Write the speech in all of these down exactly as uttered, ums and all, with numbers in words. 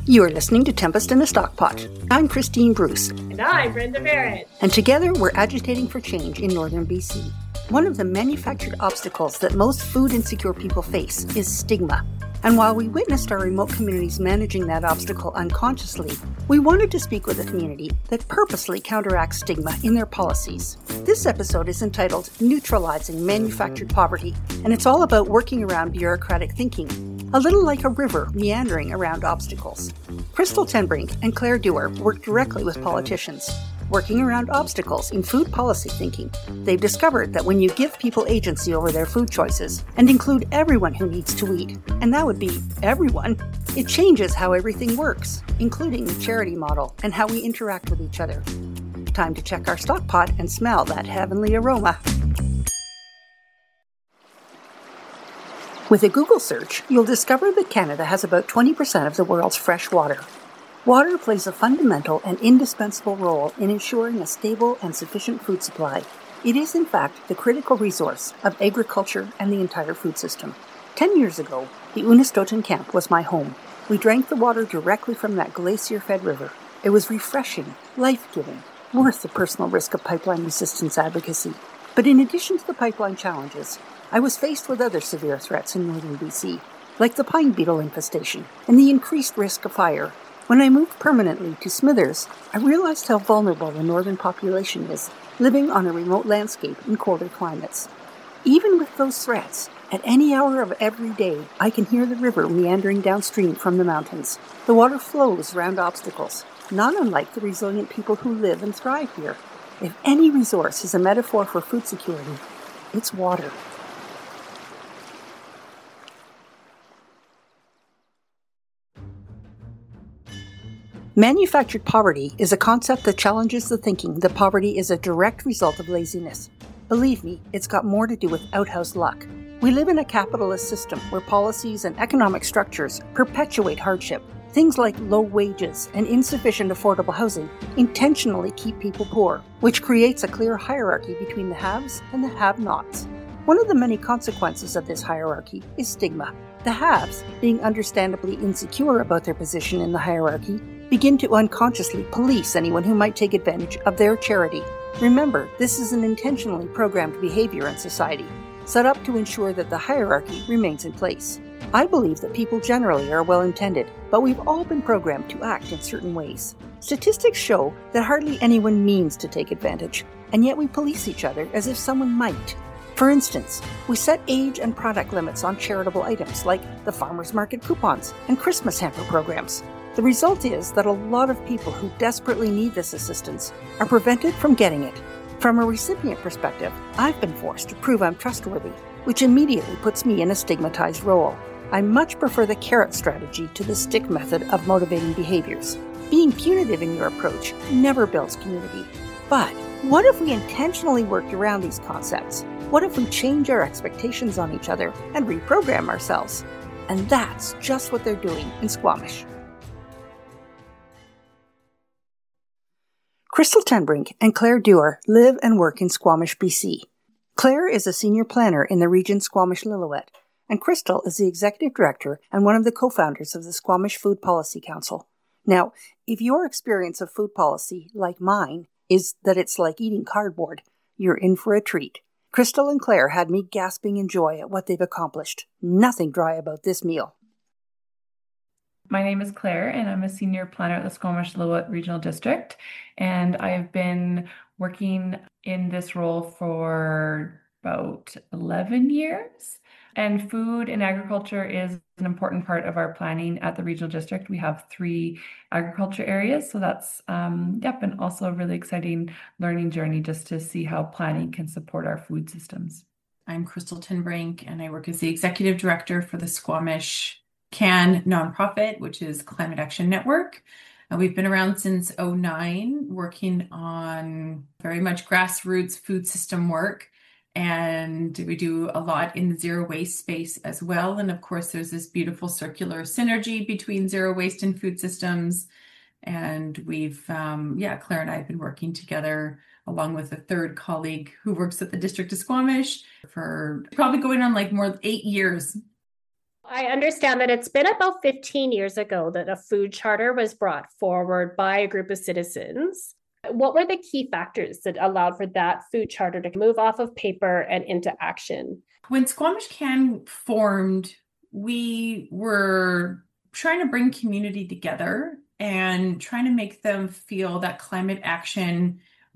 You are listening to Tempest in a Stockpot. I'm Christine Bruce. And I'm Brenda Barrett. And together we're agitating for change in northern B C. One of the manufactured obstacles that most food insecure people face is stigma. And while we witnessed our remote communities managing that obstacle unconsciously, we wanted to speak with a community that purposely counteracts stigma in their policies. This episode is entitled Neutralizing Manufactured Poverty, and it's all about working around bureaucratic thinking, a little like a river meandering around obstacles. Crystal Tenbrink and Claire Dewar work directly with politicians, working around obstacles in food policy thinking. They've discovered that when you give people agency over their food choices and include everyone who needs to eat, and that would be everyone, it changes how everything works, including the charity model and how we interact with each other. Time to check our stock pot and smell that heavenly aroma. With a Google search, you'll discover that Canada has about twenty percent of the world's fresh water. Water plays a fundamental and indispensable role in ensuring a stable and sufficient food supply. It is, in fact, the critical resource of agriculture and the entire food system. Ten years ago, the Unistoten camp was my home. We drank the water directly from that glacier-fed river. It was refreshing, life-giving, worth the personal risk of pipeline resistance advocacy. But in addition to the pipeline challenges, I was faced with other severe threats in northern B C, like the pine beetle infestation and the increased risk of fire. When I moved permanently to Smithers, I realized how vulnerable the northern population is, living on a remote landscape in colder climates. Even with those threats, at any hour of every day, I can hear the river meandering downstream from the mountains. The water flows around obstacles, not unlike the resilient people who live and thrive here. If any resource is a metaphor for food security, it's water. Manufactured poverty is a concept that challenges the thinking that poverty is a direct result of laziness. Believe me, it's got more to do with outhouse luck. We live in a capitalist system where policies and economic structures perpetuate hardship. Things like low wages and insufficient affordable housing intentionally keep people poor, which creates a clear hierarchy between the haves and the have-nots. One of the many consequences of this hierarchy is stigma. The haves, being understandably insecure about their position in the hierarchy, begin to unconsciously police anyone who might take advantage of their charity. Remember, this is an intentionally programmed behavior in society, set up to ensure that the hierarchy remains in place. I believe that people generally are well-intended, but we've all been programmed to act in certain ways. Statistics show that hardly anyone means to take advantage, and yet we police each other as if someone might. For instance, we set age and product limits on charitable items like the farmers market coupons and Christmas hamper programs. The result is that a lot of people who desperately need this assistance are prevented from getting it. From a recipient perspective, I've been forced to prove I'm trustworthy, which immediately puts me in a stigmatized role. I much prefer the carrot strategy to the stick method of motivating behaviors. Being punitive in your approach never builds community. But what if we intentionally worked around these concepts? What if we change our expectations on each other and reprogram ourselves? And that's just what they're doing in Squamish. Crystal Tenbrink and Claire Dewar live and work in Squamish, B C. Claire is a senior planner in the region Squamish-Lillooet, and Crystal is the executive director and one of the co-founders of the Squamish Food Policy Council. Now, if your experience of food policy, like mine, is that it's like eating cardboard, you're in for a treat. Crystal and Claire had me gasping in joy at what they've accomplished. Nothing dry about this meal. My name is Claire, and I'm a senior planner at the Squamish-Lillooet Regional District, and I've been working in this role for about eleven years. And food and agriculture is an important part of our planning at the Regional District. We have three agriculture areas, so that's um, yep, and also a really exciting learning journey just to see how planning can support our food systems. I'm Crystal Tenbrink, and I work as the executive director for the Squamish CAN nonprofit, which is Climate Action Network. Uh, we've been around since oh nine, working on very much grassroots food system work. And we do a lot in the zero waste space as well. And of course, there's this beautiful circular synergy between zero waste and food systems. And we've, um, yeah, Claire and I have been working together along with a third colleague who works at the District of Squamish for probably going on like more than eight years. I understand that it's been about fifteen years ago that a food charter was brought forward by a group of citizens. What were the key factors that allowed for that food charter to move off of paper and into action? When Squamish Can formed, we were trying to bring community together and trying to make them feel that climate action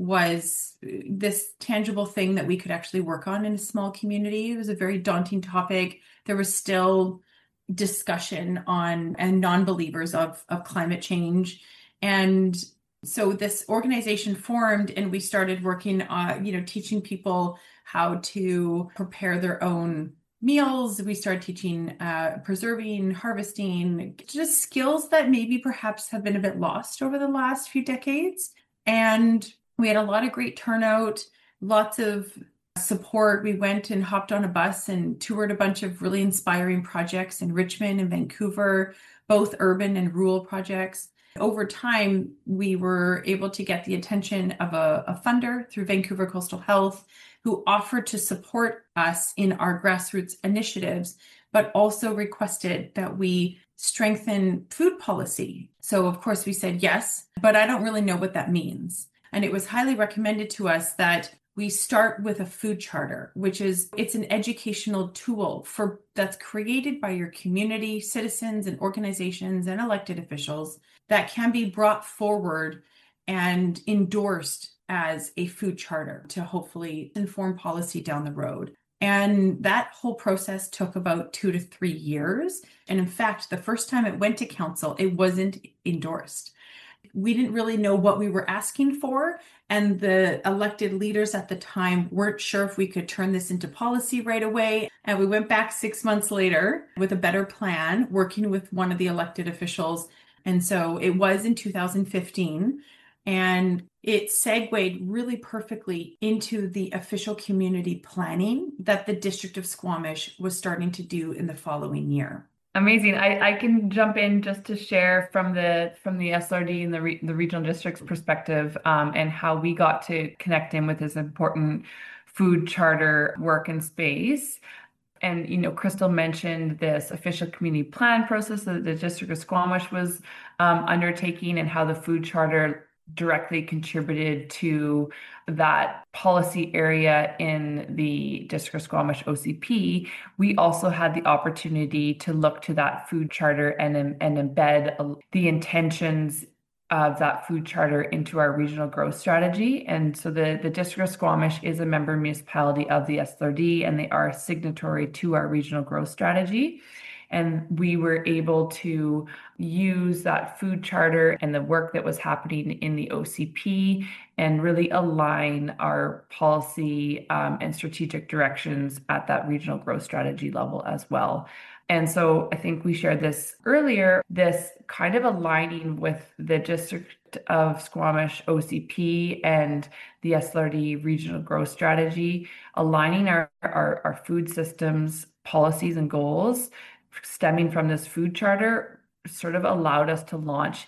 was this tangible thing that we could actually work on in a small community. It was a very daunting topic. There was still discussion on and non-believers of, of climate change. And so this organization formed and we started working on, you know, teaching people how to prepare their own meals. We started teaching uh, preserving, harvesting, just skills that maybe perhaps have been a bit lost over the last few decades. And we had a lot of great turnout, lots of support. We went and hopped on a bus and toured a bunch of really inspiring projects in Richmond and Vancouver, both urban and rural projects. Over time, we were able to get the attention of a, a funder through Vancouver Coastal Health, who offered to support us in our grassroots initiatives, but also requested that we strengthen food policy. So of course we said yes, but I don't really know what that means. And it was highly recommended to us that we start with a food charter, which is, it's an educational tool for that's created by your community, citizens and organizations and elected officials that can be brought forward and endorsed as a food charter to hopefully inform policy down the road. And that whole process took about two to three years. And in fact, the first time it went to council, it wasn't endorsed. We didn't really know what we were asking for. And the elected leaders at the time weren't sure if we could turn this into policy right away. And we went back six months later with a better plan, working with one of the elected officials. And so it was in two thousand fifteen. And it segued really perfectly into the official community planning that the District of Squamish was starting to do in the following year. Amazing. I, I can jump in just to share from the from the S R D and the re, the regional district's perspective um, and how we got to connect in with this important food charter work and space. And, you know, Crystal mentioned this official community plan process that the District of Squamish was um, undertaking and how the food charter directly contributed to that policy area in the District of Squamish O C P. We also had the opportunity to look to that food charter and, and embed the intentions of that food charter into our regional growth strategy. And so the, the District of Squamish is a member municipality of the S R D, and they are signatory to our regional growth strategy. And we were able to use that food charter and the work that was happening in the O C P and really align our policy um, and strategic directions at that regional growth strategy level as well. And so I think we shared this earlier, this kind of aligning with the District of Squamish O C P and the S L R D regional growth strategy, aligning our, our, our food systems, policies and goals stemming from this food charter sort of allowed us to launch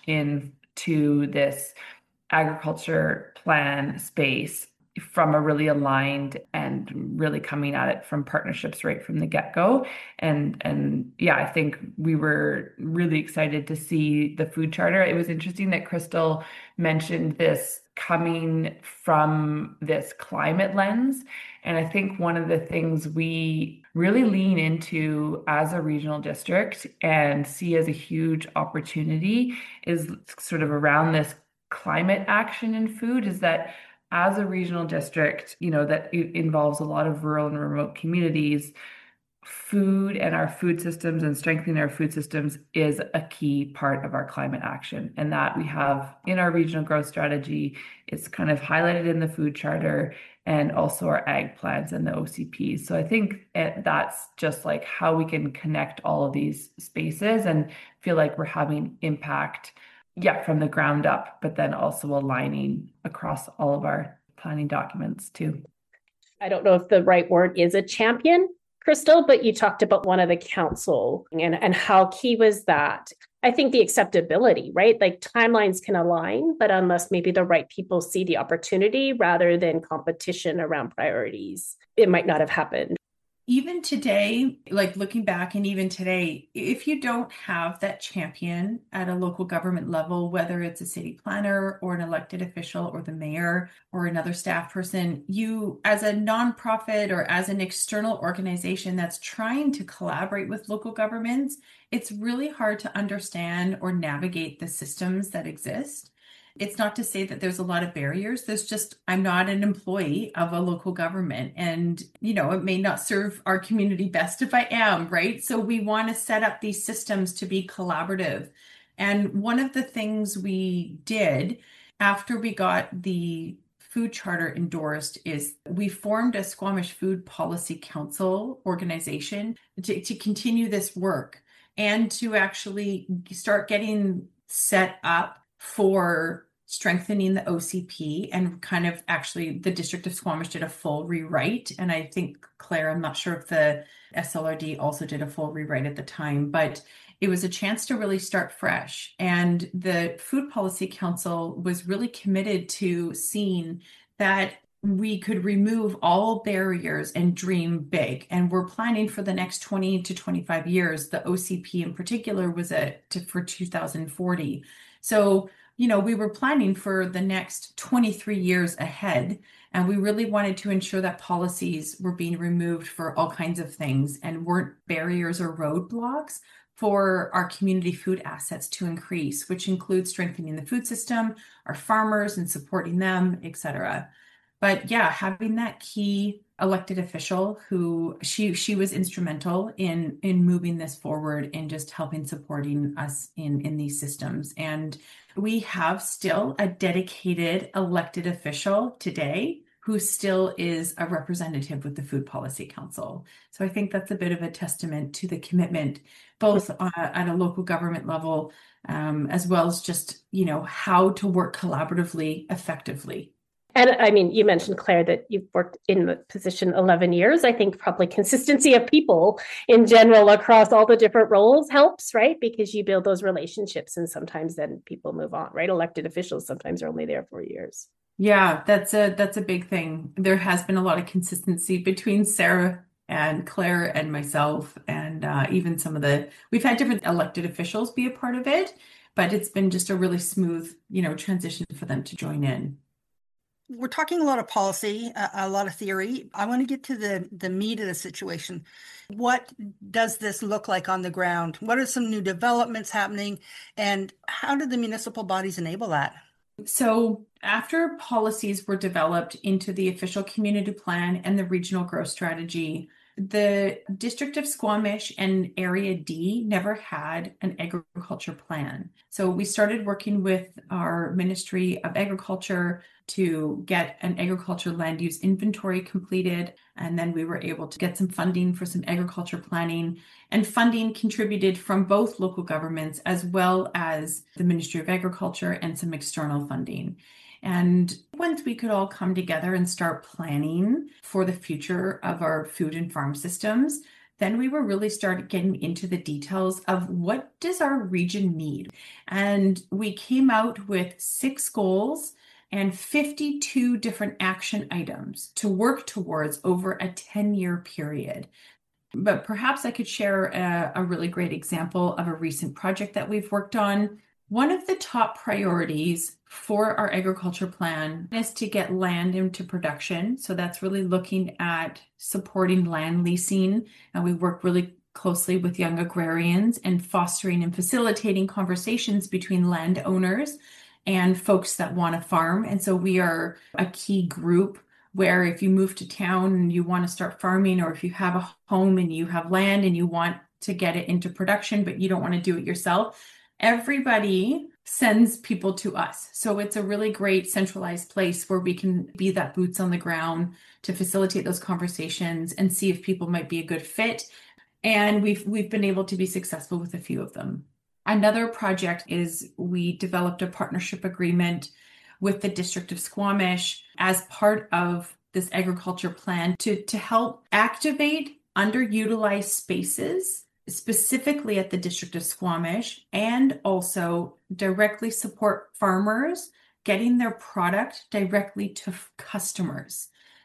into this agriculture plan space from a really aligned and really coming at it from partnerships right from the get-go. And and yeah, I think we were really excited to see the food charter. It was interesting that Crystal mentioned this coming from this climate lens. And I think one of the things we really lean into as a regional district and see as a huge opportunity is sort of around this climate action in food, is that as a regional district, you know, that involves a lot of rural and remote communities, food and our food systems and strengthening our food systems is a key part of our climate action. And that we have in our regional growth strategy, it's kind of highlighted in the food charter and also our ag plans and the O C Ps. So I think that's just like how we can connect all of these spaces and feel like we're having impact, yeah, from the ground up, but then also aligning across all of our planning documents too. I don't know if the right word is a champion, Crystal, but you talked about one of the council and, and how key was that? I think the acceptability, right? Like timelines can align, but unless maybe the right people see the opportunity rather than competition around priorities, it might not have happened. even today, like looking back and even today, if you don't have that champion at a local government level, whether it's a city planner or an elected official or the mayor or another staff person, you as a nonprofit or as an external organization that's trying to collaborate with local governments, it's really hard to understand or navigate the systems that exist. It's not to say that there's a lot of barriers. There's just, I'm not an employee of a local government. And, you know, it may not serve our community best if I am, right? So we want to set up these systems to be collaborative. And one of the things we did after we got the food charter endorsed is we formed a Squamish Food Policy Council organization to, to continue this work and to actually start getting set up for strengthening the O C P, and kind of actually the District of Squamish did a full rewrite. And I think, Claire, I'm not sure if the S L R D also did a full rewrite at the time, but it was a chance to really start fresh. And the Food Policy Council was really committed to seeing that we could remove all barriers and dream big. And we're planning for the next twenty to twenty-five years. The O C P in particular was at to, for two thousand forty. So, you know, we were planning for the next twenty-three years ahead, and we really wanted to ensure that policies were being removed for all kinds of things and weren't barriers or roadblocks for our community food assets to increase, which includes strengthening the food system, our farmers and supporting them, et cetera. But yeah, having that key elected official who she she was instrumental in in moving this forward and just helping supporting us in in these systems. And we have still a dedicated elected official today who still is a representative with the Food Policy Council. So I think that's a bit of a testament to the commitment, both uh, at a local government level, um, as well as just, you know, how to work collaboratively, effectively. And I mean, you mentioned, Claire, that you've worked in the position eleven years. I think probably consistency of people in general across all the different roles helps, right? Because you build those relationships and sometimes then people move on, right? Elected officials sometimes are only there for years. Yeah, that's a that's a big thing. There has been a lot of consistency between Sarah and Claire and myself, and uh, even some of the, we've had different elected officials be a part of it, but it's been just a really smooth, you know, transition for them to join in. We're talking a lot of policy, a, a lot of theory. I want to get to the, the meat of the situation. What does this look like on the ground? What are some new developments happening? And how do the municipal bodies enable that? So after policies were developed into the official community plan and the regional growth strategy, the District of Squamish and Area D never had an agriculture plan. So we started working with our Ministry of Agriculture to get an agriculture land use inventory completed. And then we were able to get some funding for some agriculture planning, and funding contributed from both local governments as well as the Ministry of Agriculture and some external funding. And once we could all come together and start planning for the future of our food and farm systems, then we were really started getting into the details of what does our region need. And we came out with six goals and fifty-two different action items to work towards over a ten-year period. But perhaps I could share a, a really great example of a recent project that we've worked on. One of the top priorities for our agriculture plan is to get land into production. So that's really looking at supporting land leasing. And we work really closely with young agrarians and fostering and facilitating conversations between landowners and folks that want to farm. And so we are a key group where if you move to town and you want to start farming, or if you have a home and you have land and you want to get it into production, but you don't want to do it yourself, everybody sends people to us. So it's a really great centralized place where we can be that boots on the ground to facilitate those conversations and see if people might be a good fit. And we've we've been able to be successful with a few of them. Another project is we developed a partnership agreement with the District of Squamish as part of this agriculture plan to, to help activate underutilized spaces, specifically at the District of Squamish, and also directly support farmers getting their product directly to customers.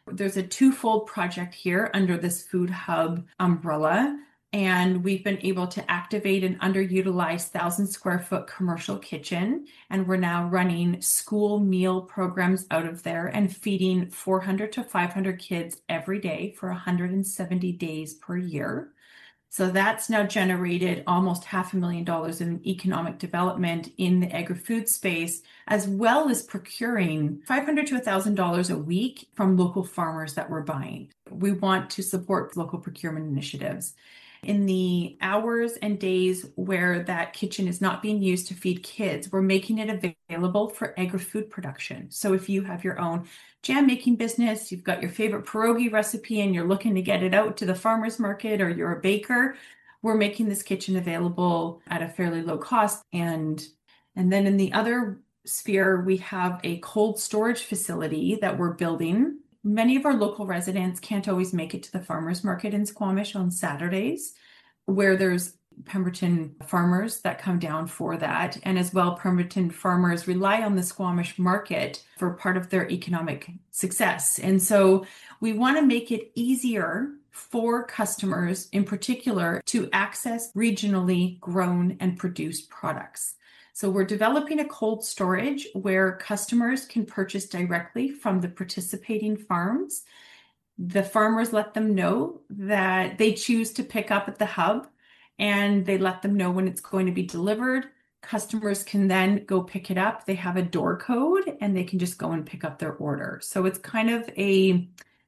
There's a twofold project here under this Food Hub umbrella, and we've been able to activate an underutilized thousand square foot commercial kitchen, and we're now running school meal programs out of there and feeding four hundred to five hundred kids every day for one hundred seventy days per year. So that's now generated almost half a million dollars in economic development in the agri-food space, as well as procuring five hundred to one thousand dollars a week from local farmers that we're buying. We want to support local procurement initiatives. In the hours and days where that kitchen is not being used to feed kids, we're making it available for agri-food production. So if you have your own jam making business, you've got your favorite pierogi recipe and you're looking to get it out to the farmer's market, or you're a baker, we're making this kitchen available at a fairly low cost. And, and then in the other sphere, we have a cold storage facility that we're building. Many of our local residents can't always make it to the farmers market in Squamish on Saturdays, where there's Pemberton farmers that come down for that. And as well, Pemberton farmers rely on the Squamish market for part of their economic success. And so we want to make it easier for customers in particular to access regionally grown and produced products. So we're developing a cold storage where customers can purchase directly from the participating farms. The farmers let them know that they choose to pick up at the hub, and they let them know when it's going to be delivered. Customers can then go pick it up. They have a door code and they can just go and pick up their order. So it's kind of a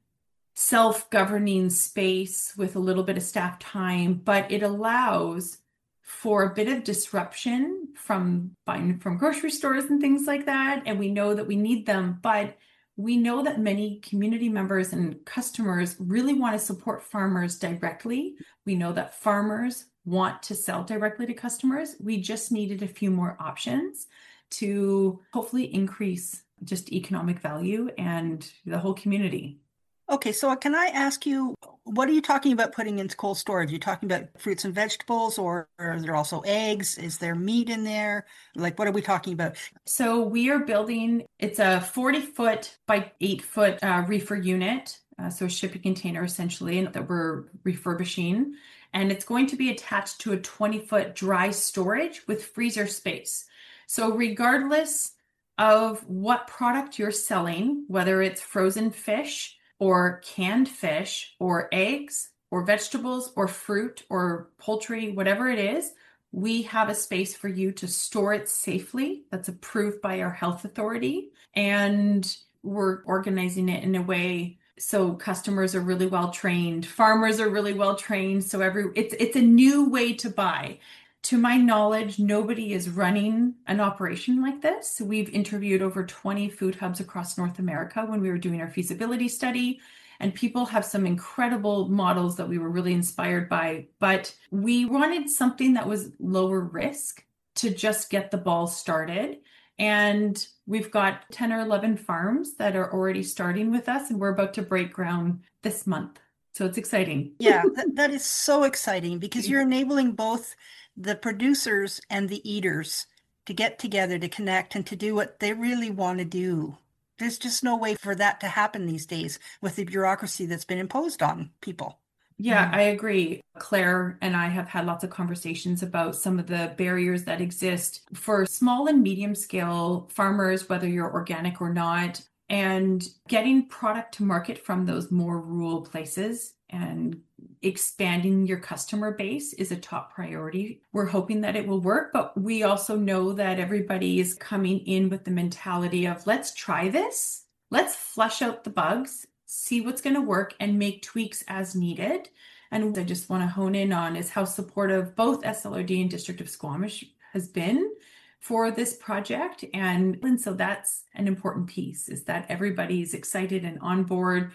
self-governing space with a little bit of staff time, but it allows for a bit of disruption from buying from grocery stores and things like that. And we know that we need them, but we know that many community members and customers really want to support farmers directly. We know that farmers want to sell directly to customers. We just needed a few more options to hopefully increase just economic value and the whole community. Okay, so can I ask you, what are you talking about putting into cold storage? Are you talking about fruits and vegetables, or are there also eggs? Is there meat in there? Like, what are we talking about? So we are building, it's a forty foot by eight foot uh, reefer unit. Uh, so a shipping container essentially, and that we're refurbishing. And it's going to be attached to a twenty foot dry storage with freezer space. So regardless of what product you're selling, whether it's frozen fish or canned fish or eggs or vegetables or fruit or poultry, whatever it is, we have a space for you to store it safely that's approved by our health authority. And we're organizing it in a way so customers are really well trained, farmers are really well trained. So every it's it's a new way to buy. To my knowledge, nobody is running an operation like this. We've interviewed over twenty food hubs across North America when we were doing our feasibility study, and people have some incredible models that we were really inspired by. But we wanted something that was lower risk to just get the ball started. And we've got ten or eleven farms that are already starting with us, and we're about to break ground this month. So it's exciting. Yeah, that, that is so exciting, because you're enabling both the producers and the eaters to get together, to connect, and to do what they really want to do. There's just no way for that to happen these days with the bureaucracy that's been imposed on people. Yeah, I agree. Claire and I have had lots of conversations about some of the barriers that exist for small and medium scale farmers, whether you're organic or not, and getting product to market from those more rural places and expanding your customer base is a top priority. We're hoping that it will work, but we also know that everybody is coming in with the mentality of, let's try this, let's flush out the bugs, see what's going to work, and make tweaks as needed. And I just want to hone in on is how supportive both S L R D and District of Squamish has been for this project. And, and so that's an important piece, is that everybody's excited and on board.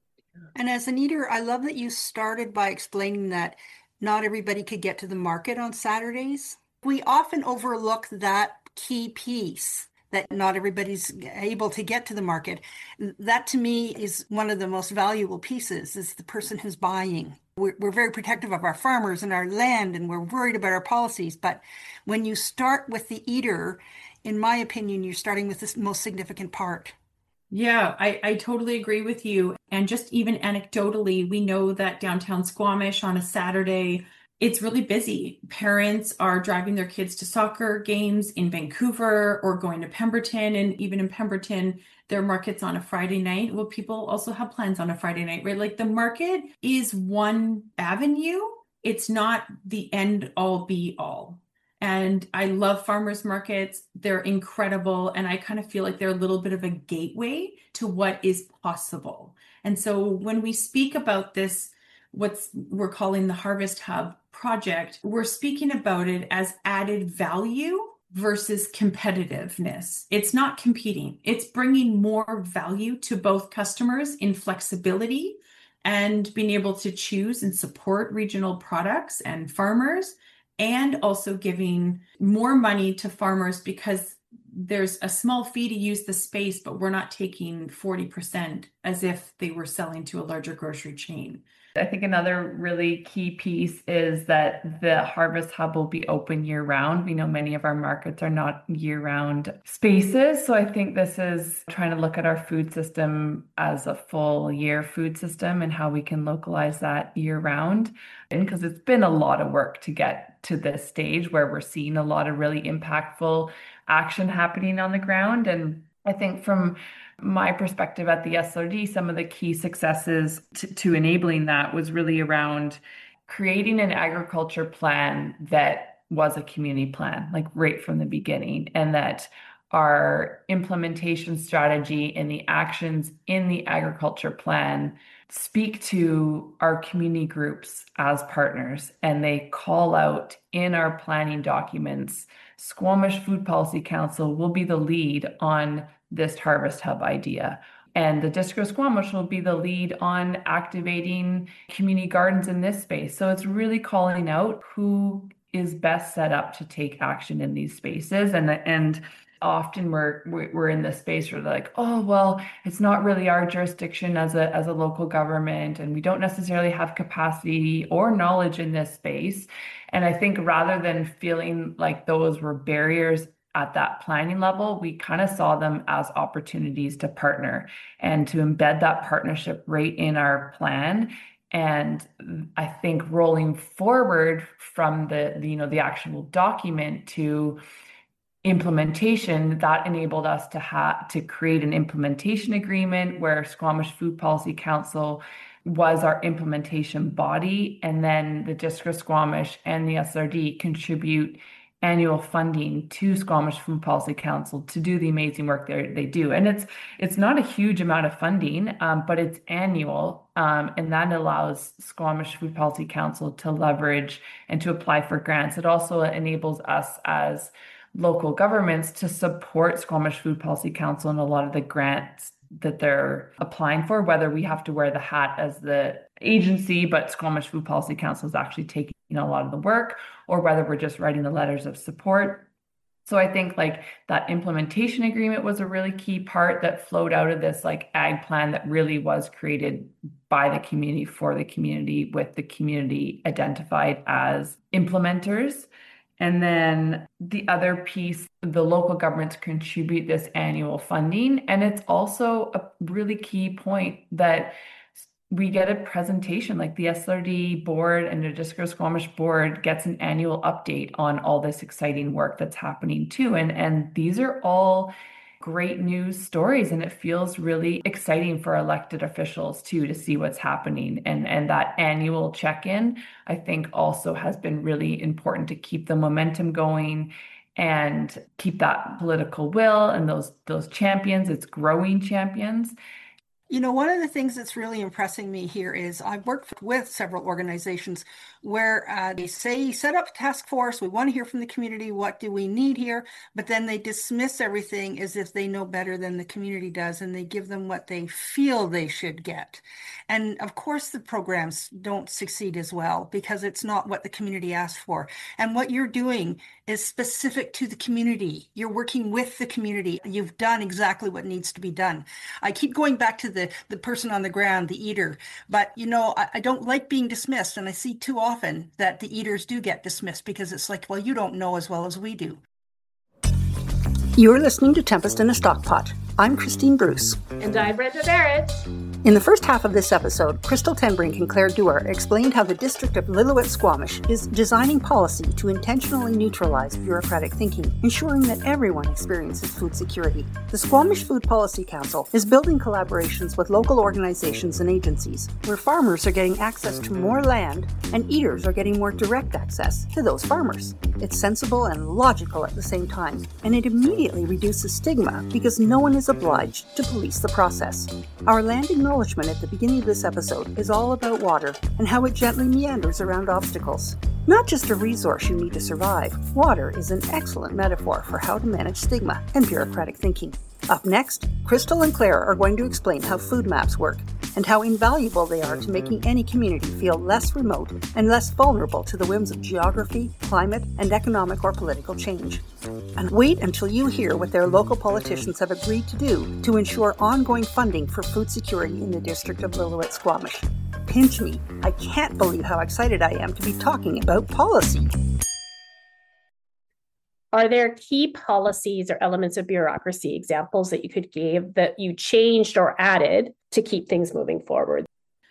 And as an eater, I love that you started by explaining that not everybody could get to the market on Saturdays. We often overlook that key piece, that not everybody's able to get to the market. That to me is one of the most valuable pieces, is the person who's buying. We're, we're very protective of our farmers and our land, and we're worried about our policies. But when you start with the eater, in my opinion, you're starting with the most significant part. Yeah, I, I totally agree with you. And just even anecdotally, we know that downtown Squamish on a Saturday, it's really busy. Parents are driving their kids to soccer games in Vancouver or going to Pemberton. And even in Pemberton, their market's on a Friday night. Well, people also have plans on a Friday night, right? Like the market is one avenue. It's not the end all be all. And I love farmers markets. They're incredible. And I kind of feel like they're a little bit of a gateway to what is possible. And so when we speak about this, what's we're calling the Harvest Hub project, we're speaking about it as added value versus competitiveness. It's not competing. It's bringing more value to both customers in flexibility and being able to choose and support regional products and farmers, and also giving more money to farmers because there's a small fee to use the space, but we're not taking forty percent as if they were selling to a larger grocery chain. I think another really key piece is that the Harvest Hub will be open year round. We know many of our markets are not year round spaces. So I think this is trying to look at our food system as a full year food system and how we can localize that year round. And because it's been a lot of work to get to this stage where we're seeing a lot of really impactful action happening on the ground. And I think from my perspective at the S L R D, some of the key successes to, to enabling that was really around creating an agriculture plan that was a community plan, like right from the beginning, and that our implementation strategy and the actions in the agriculture plan speak to our community groups as partners, and they call out in our planning documents, Squamish Food Policy Council will be the lead on this Harvest Hub idea. And the District of Squamish will be the lead on activating community gardens in this space. So it's really calling out who is best set up to take action in these spaces. And, and often we're we're in this space where they're like, oh, well, it's not really our jurisdiction as a as a local government, and we don't necessarily have capacity or knowledge in this space. And I think rather than feeling like those were barriers at that planning level, we kind of saw them as opportunities to partner and to embed that partnership right in our plan. And I think rolling forward from the, the you know the actual document to implementation, that enabled us to have to create an implementation agreement where Squamish Food Policy Council was our implementation body, and then the District of Squamish and the S L R D contribute annual funding to Squamish Food Policy Council to do the amazing work they they do. And it's it's not a huge amount of funding, um, but it's annual, um, and that allows Squamish Food Policy Council to leverage and to apply for grants. It also enables us as local governments to support Squamish Food Policy Council in a lot of the grants that they're applying for, whether we have to wear the hat as the agency, but Squamish Food Policy Council is actually taking a lot of the work, or whether we're just writing the letters of support. So I think like that implementation agreement was a really key part that flowed out of this like ag plan that really was created by the community for the community, with the community identified as implementers. And then the other piece, the local governments contribute this annual funding. And it's also a really key point that we get a presentation, like the S L R D board and the District of Squamish board gets an annual update on all this exciting work that's happening too. And, and these are all great news stories, and it feels really exciting for elected officials too to see what's happening. And, and that annual check-in, I think, also has been really important to keep the momentum going and keep that political will and those those champions, it's growing champions. You know, one of the things that's really impressing me here is I've worked with several organizations where uh, they say, set up a task force. We want to hear from the community. What do we need here? But then they dismiss everything as if they know better than the community does, and they give them what they feel they should get. And of course, the programs don't succeed as well because it's not what the community asked for. And what you're doing is specific to the community. You're working with the community. You've done exactly what needs to be done. I keep going back to the, the person on the ground, the eater, but you know, I, I don't like being dismissed. And I see too often that the eaters do get dismissed because it's like, well, you don't know as well as we do. You're listening to Tempest in a Stockpot. I'm Christine Bruce. And I'm Brenda Barrett. In the first half of this episode, Crystal Tenbrink and Claire Dewar explained how the District of Lillooet-Squamish is designing policy to intentionally neutralize bureaucratic thinking, ensuring that everyone experiences food security. The Squamish Food Policy Council is building collaborations with local organizations and agencies, where farmers are getting access to more land and eaters are getting more direct access to those farmers. It's sensible and logical at the same time, and it immediately reduces stigma because no one is obliged to police the process. Our land acknowledgement at the beginning of this episode is all about water and how it gently meanders around obstacles. Not just a resource you need to survive, water is an excellent metaphor for how to manage stigma and bureaucratic thinking. Up next, Crystal and Claire are going to explain how food maps work and how invaluable they are to making any community feel less remote and less vulnerable to the whims of geography, climate, and economic or political change. And wait until you hear what their local politicians have agreed to do to ensure ongoing funding for food security in the District of Lillooet-Squamish. Pinch me, I can't believe how excited I am to be talking about policy. Are there key policies or elements of bureaucracy examples that you could give that you changed or added to keep things moving forward?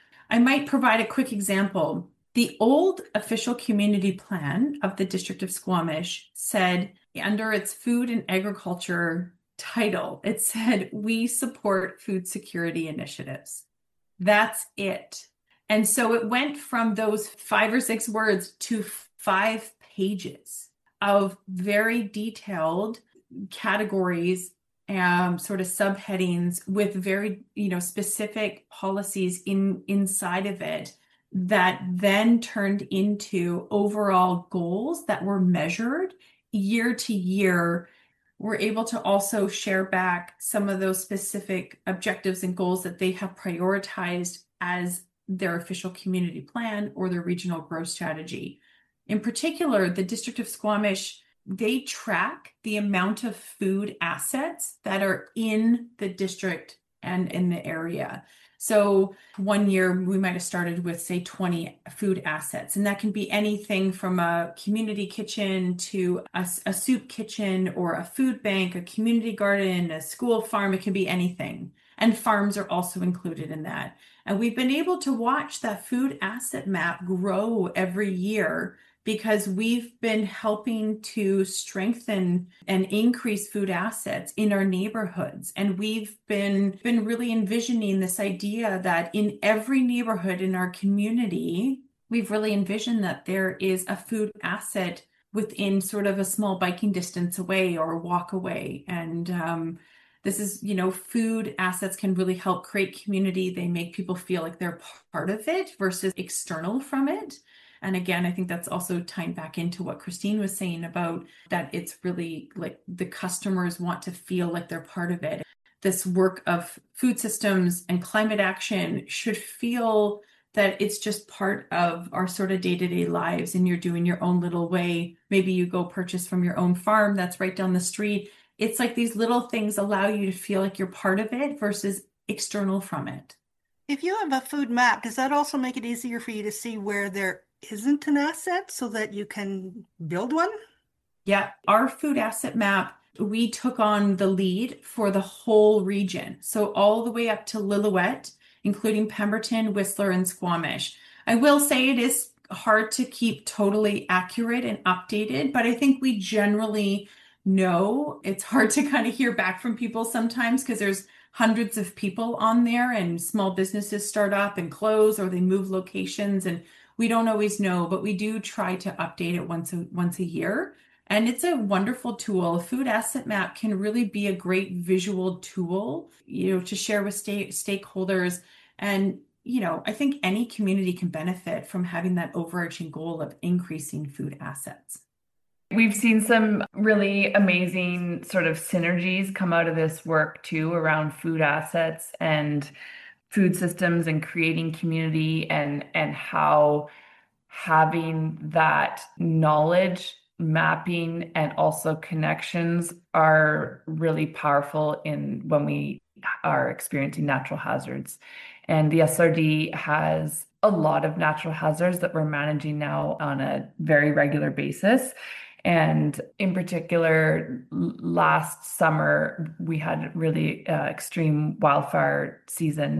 I might provide a quick example. The old official community plan of the District of Squamish said, under its food and agriculture title, it said, we support food security initiatives. That's it. And so it went from those five or six words to five pages of very detailed categories, um, sort of subheadings with very, you know, specific policies in inside of it that then turned into overall goals that were measured year to year. We're able to also share back some of those specific objectives and goals that they have prioritized as their official community plan or their regional growth strategy. In particular, the District of Squamish, they track the amount of food assets that are in the district and in the area. So one year we might have started with, say, twenty food assets, and that can be anything from a community kitchen to a, a soup kitchen or a food bank, a community garden, a school farm. It can be anything. And farms are also included in that. And we've been able to watch that food asset map grow every year because we've been helping to strengthen and increase food assets in our neighborhoods. And we've been, been really envisioning this idea that in every neighborhood in our community, we've really envisioned that there is a food asset within sort of a small biking distance away or walk away. And um, this is, you know, food assets can really help create community. They make people feel like they're part of it versus external from it. And again, I think that's also tying back into what Christine was saying about that it's really like the customers want to feel like they're part of it. This work of food systems and climate action should feel that it's just part of our sort of day-to-day lives, and you're doing your own little way. Maybe you go purchase from your own farm that's right down the street. It's like these little things allow you to feel like you're part of it versus external from it. If you have a food map, does that also make it easier for you to see where there isn't an asset so that you can build one? Yeah, our food asset map, we took on the lead for the whole region. So all the way up to Lillooet, including Pemberton, Whistler, and Squamish. I will say it is hard to keep totally accurate and updated, but I think we generally know. It's hard to kind of hear back from people sometimes because there's hundreds of people on there and small businesses start up and close or they move locations, and we don't always know, but we do try to update it once a, once a year. And it's a wonderful tool. A food asset map can really be a great visual tool, you know, to share with state stakeholders. And, you know, I think any community can benefit from having that overarching goal of increasing food assets. We've seen some really amazing sort of synergies come out of this work too around food assets and food systems and creating community, and and how having that knowledge, mapping, and also connections are really powerful in when we are experiencing natural hazards. And the S R D has a lot of natural hazards that we're managing now on a very regular basis. And in particular, last summer, we had really uh, extreme wildfire season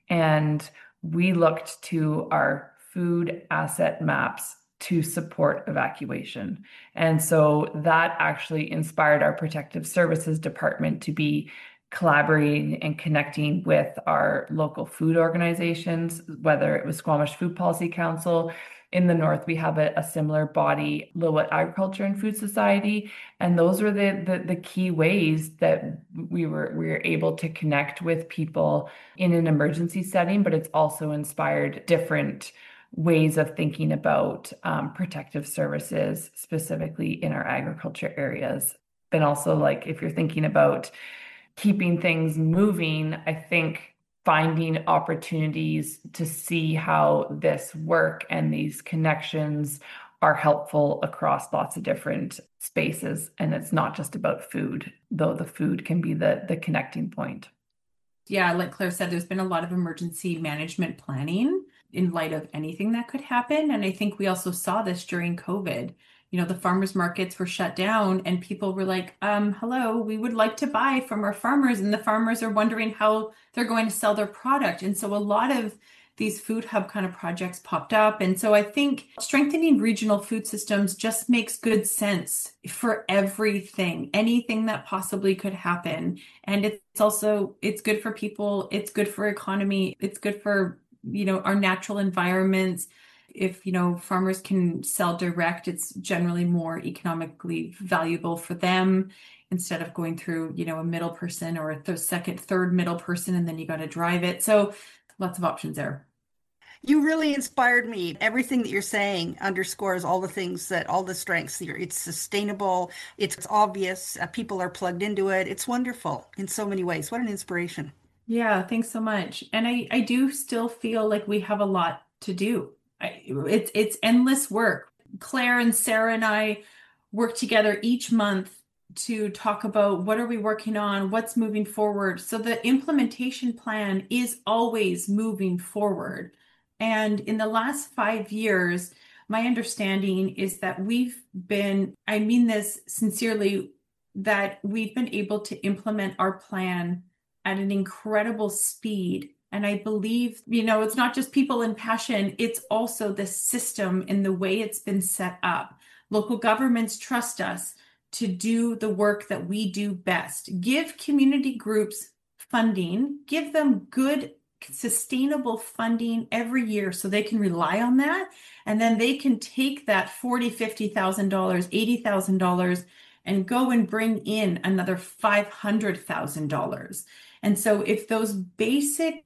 And we looked to our food asset maps to support evacuation. And so that actually inspired our Protective Services Department to be collaborating and connecting with our local food organizations, whether it was Squamish Food Policy Council. In the north, we have a, a similar body, Lillooet Agriculture and Food Society, and those were the, the the key ways that we were we were able to connect with people in an emergency setting. But it's also inspired different ways of thinking about um, protective services, specifically in our agriculture areas. And also, like, if you're thinking about keeping things moving, I think finding opportunities to see how this work and these connections are helpful across lots of different spaces. And it's not just about food, though the food can be the, the connecting point. Yeah, like Claire said, there's been a lot of emergency management planning in light of anything that could happen. And I think we also saw this during COVID. You know, the farmers markets were shut down and people were like, um, hello, we would like to buy from our farmers. And the farmers are wondering how they're going to sell their product. And so a lot of these food hub kind of projects popped up. And so I think strengthening regional food systems just makes good sense for everything, anything that possibly could happen. And it's also, it's good for people. It's good for economy. It's good for, you know, our natural environments. If, you know, farmers can sell direct, it's generally more economically valuable for them instead of going through, you know, a middle person or a th- second, third middle person, and then you got to drive it. So lots of options there. You really inspired me. Everything that you're saying underscores all the things that all the strengths. It's sustainable. It's obvious. Uh, people are plugged into it. It's wonderful in so many ways. What an inspiration. Yeah, thanks so much. And I, I do still feel like we have a lot to do. I, it's it's endless work. Claire and Sarah and I work together each month to talk about what are we working on, what's moving forward. So the implementation plan is always moving forward. And in the last five years, my understanding is that we've been, I mean this sincerely, that we've been able to implement our plan at an incredible speed. And I believe, you know, it's not just people and passion, it's also the system and the way it's been set up. Local governments trust us to do the work that we do best. Give community groups funding, give them good, sustainable funding every year so they can rely on that. And then they can take that forty thousand dollars, fifty thousand dollars, eighty thousand dollars and go and bring in another five hundred thousand dollars. And so if those basic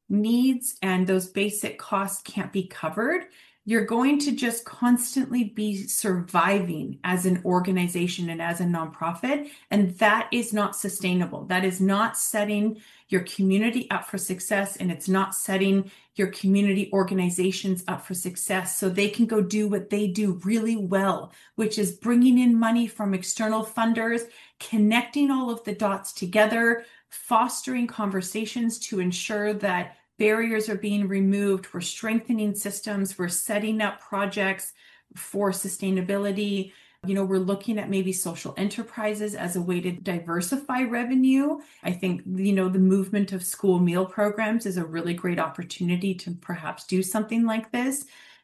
needs and those basic costs can't be covered, you're going to just constantly be surviving as an organization and as a nonprofit. And that is not sustainable. That is not setting your community up for success. And it's not setting your community organizations up for success so they can go do what they do really well, which is bringing in money from external funders, connecting all of the dots together, fostering conversations to ensure that barriers are being removed. We're strengthening systems. We're setting up projects for sustainability. You know, we're looking at maybe social enterprises as a way to diversify revenue. I think, you know, the movement of school meal programs is a really great opportunity to perhaps do something like this,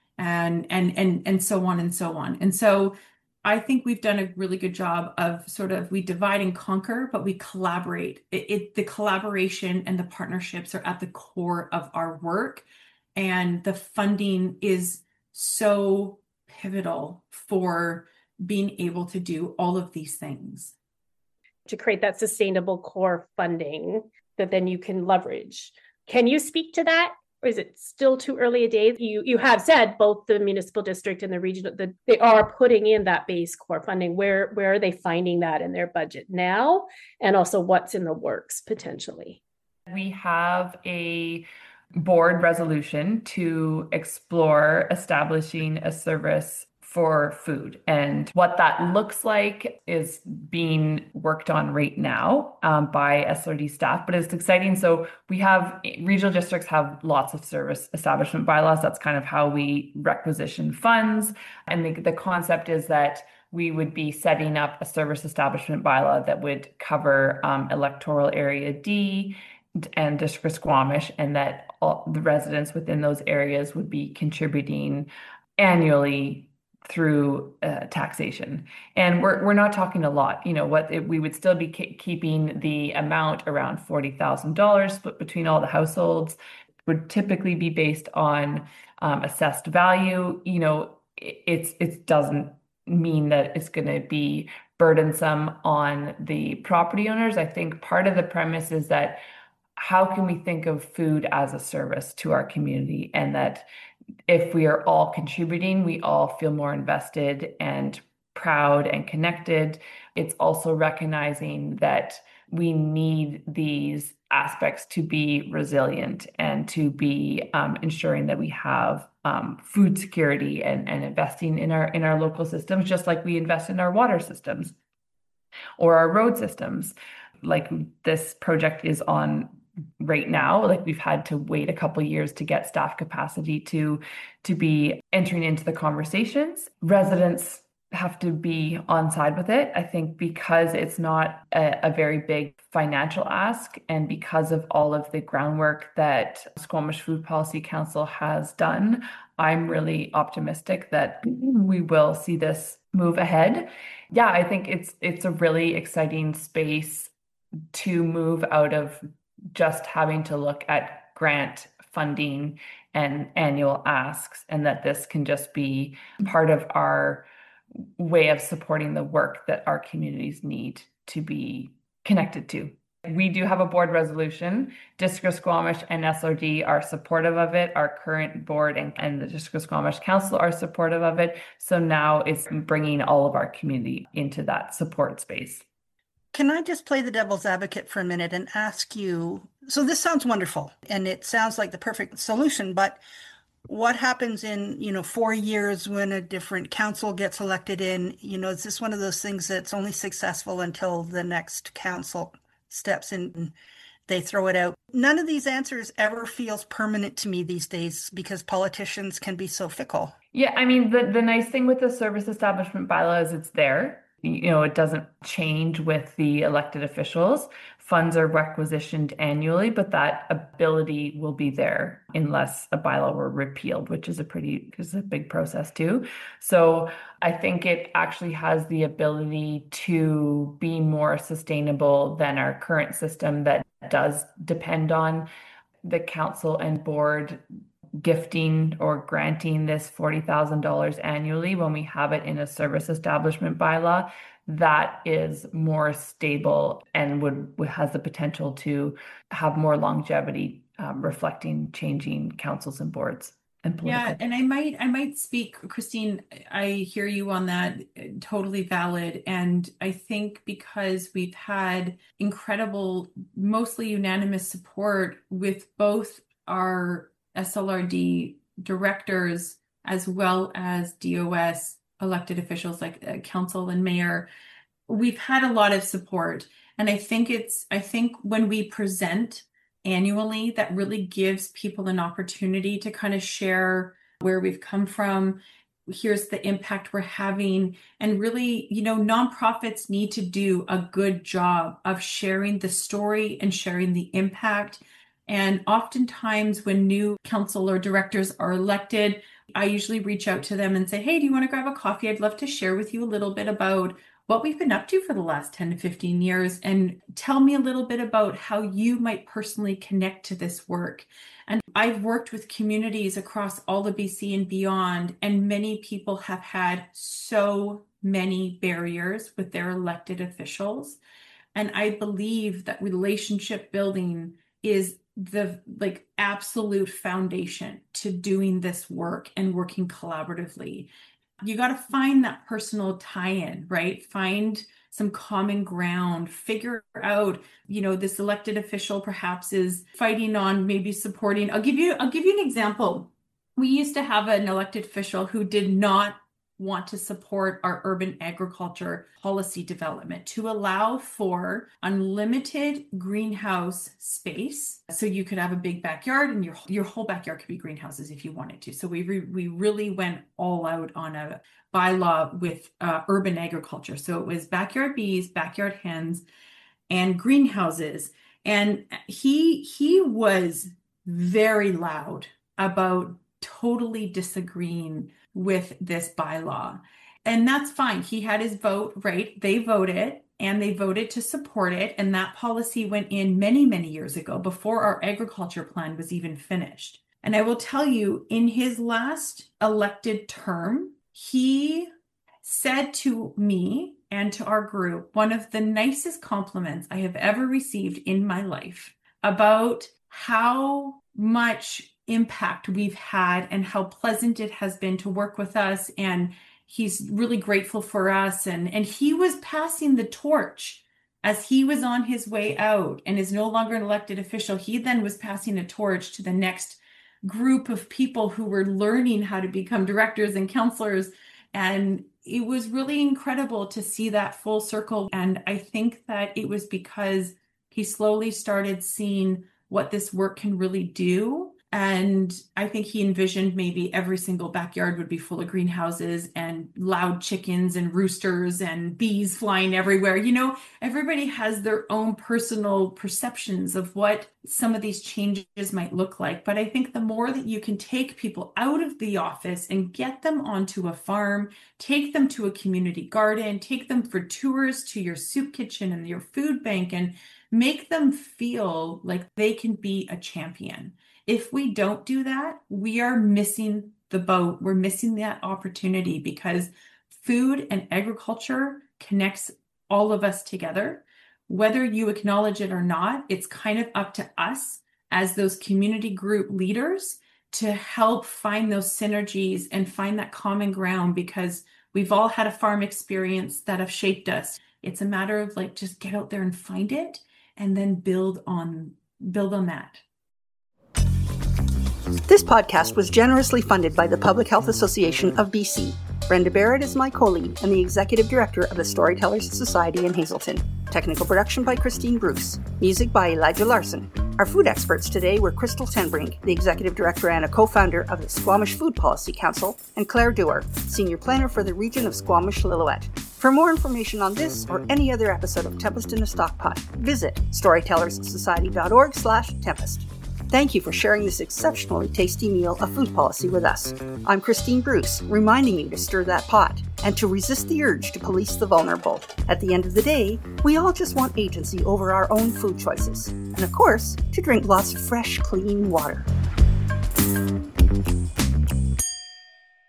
and and and and so on and so on. And so I think we've done a really good job of sort of, we divide and conquer, but we collaborate. It, it the collaboration and the partnerships are at the core of our work. And the funding is so pivotal for being able to do all of these things. To create that sustainable core funding that then you can leverage. Can you speak to that? Or is it still too early a day? You you have said both the municipal district and the regional, the, they are putting in that base core funding. Where, where are they finding that in their budget now? And also what's in the works potentially? We have a board resolution to explore establishing a service for food. And what that looks like is being worked on right now um, by S R D staff, but it's exciting. So we have, regional districts have lots of service establishment bylaws. That's kind of how we requisition funds. And the, the concept is that we would be setting up a service establishment bylaw that would cover um, electoral area D, and District of Squamish, and that all the residents within those areas would be contributing annually through uh, taxation. And we're we're not talking a lot. You know, what it, we would still be keeping the amount around forty thousand dollars split between all the households. Would typically be based on um, assessed value. You know, it, it's it doesn't mean that it's going to be burdensome on the property owners. I think part of the premise is that how can we think of food as a service to our community, and that if we are all contributing, we all feel more invested and proud and connected. It's also recognizing that we need these aspects to be resilient and to be um, ensuring that we have um, food security and, and investing in our in our local systems, just like we invest in our water systems or our road systems. Like this project is on right now. Like we've had to wait a couple years to get staff capacity to to be entering into the conversations. Residents have to be on side with it. I think because it's not a, a very big financial ask, and because of all of the groundwork that Squamish Food Policy Council has done, I'm really optimistic that we will see this move ahead. Yeah, I think it's it's a really exciting space to move out of just having to look at grant funding and annual asks, and that this can just be part of our way of supporting the work that our communities need to be connected to. We do have a board resolution. District of Squamish and S O D are supportive of it. Our current board and, and the District of Squamish Council are supportive of it. So now it's bringing all of our community into that support space. Can I just play the devil's advocate for a minute and ask you, so this sounds wonderful and it sounds like the perfect solution, but what happens in, you know, four years when a different council gets elected in? You know, is this one of those things that's only successful until the next council steps in and they throw it out? None of these answers ever feels permanent to me these days because politicians can be so fickle. Yeah, I mean, the, the nice thing with the service establishment bylaw is it's there. You know, it doesn't change with the elected officials. Funds are requisitioned annually, but that ability will be there unless a bylaw were repealed, which is a pretty, is a big process too. So I think it actually has the ability to be more sustainable than our current system that does depend on the council and board gifting or granting this forty thousand dollars annually when we have it in a service establishment bylaw. That is more stable and would, would has the potential to have more longevity, um, reflecting changing councils and boards and political. Yeah, and I might I might speak, Christine, I hear you on that, totally valid. And I think because we've had incredible, mostly unanimous support with both our S L R D directors as well as D O S elected officials like uh, council and mayor, we've had a lot of support. And I think it's, I think when we present annually, that really gives people an opportunity to kind of share where we've come from. Here's the impact we're having. And really, you know, nonprofits need to do a good job of sharing the story and sharing the impact. And oftentimes when new council or directors are elected, I usually reach out to them and say, hey, do you want to grab a coffee? I'd love to share with you a little bit about what we've been up to for the last ten to fifteen years, and tell me a little bit about how you might personally connect to this work. And I've worked with communities across all of B C and beyond, and many people have had so many barriers with their elected officials. And I believe that relationship building is the like absolute foundation to doing this work and working collaboratively. You got to find that personal tie-in, right? Find some common ground, figure out, you know, this elected official perhaps is fighting on maybe supporting. I'll give you, I'll give you an example. We used to have an elected official who did not want to support our urban agriculture policy development to allow for unlimited greenhouse space. So you could have a big backyard and your, your whole backyard could be greenhouses if you wanted to. So we, re, we really went all out on a bylaw with uh, urban agriculture. So it was backyard bees, backyard hens, and greenhouses. And he he was very loud about totally disagreeing with this bylaw. And that's fine. He had his vote, right? They voted and they voted to support it. And that policy went in many, many years ago before our agriculture plan was even finished. And I will tell you, in his last elected term, he said to me and to our group one of the nicest compliments I have ever received in my life about how much impact we've had and how pleasant it has been to work with us. And he's really grateful for us. And, and he was passing the torch as he was on his way out and is no longer an elected official. He then was passing a torch to the next group of people who were learning how to become directors and counselors. And it was really incredible to see that full circle. And I think that it was because he slowly started seeing what this work can really do. And I think he envisioned maybe every single backyard would be full of greenhouses and loud chickens and roosters and bees flying everywhere. You know, everybody has their own personal perceptions of what some of these changes might look like. But I think the more that you can take people out of the office and get them onto a farm, take them to a community garden, take them for tours to your soup kitchen and your food bank, and make them feel like they can be a champion. If we don't do that, we are missing the boat. We're missing that opportunity, because food and agriculture connects all of us together. Whether you acknowledge it or not, it's kind of up to us as those community group leaders to help find those synergies and find that common ground, because we've all had a farm experience that have shaped us. It's a matter of like, just get out there and find it and then build on, build on that. This podcast was generously funded by the Public Health Association of B C. Brenda Barrett is my co-lead and the Executive Director of the Storytellers Society in Hazelton. Technical production by Christine Bruce. Music by Elijah Larson. Our food experts today were Crystal Tenbrink, the Executive Director and a co-founder of the Squamish Food Policy Council, and Claire Dewar, Senior Planner for the region of Squamish-Lillooet. For more information on this or any other episode of Tempest in a Stockpot, visit storytellerssociety.org slash Tempest. Thank you for sharing this exceptionally tasty meal of food policy with us. I'm Christine Bruce, reminding you to stir that pot and to resist the urge to police the vulnerable. At the end of the day, we all just want agency over our own food choices. And of course, to drink lots of fresh, clean water.